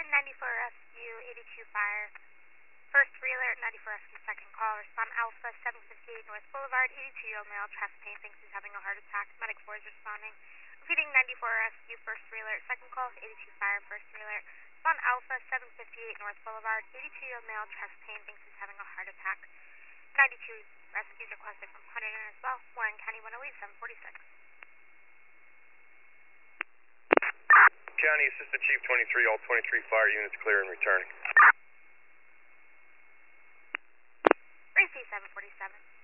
94 Rescue, 82 Fire. First re-alert, 94 Rescue, second call. Respond Alpha, 758 North Boulevard. 82-year-old male, chest pain, thinks he's having a heart attack. Medic 4 is responding. Repeating 94 Rescue, first re-alert, second call. 82 Fire, first re-alert. Respond Alpha, 758 North Boulevard. 82-year-old male, chest pain, thinks he's having a heart attack. 92 Rescues requested from Hunterdon as well. Warren County 108, 746. County Assistant Chief 23, all 23 fire units clear and returning. Racy 747.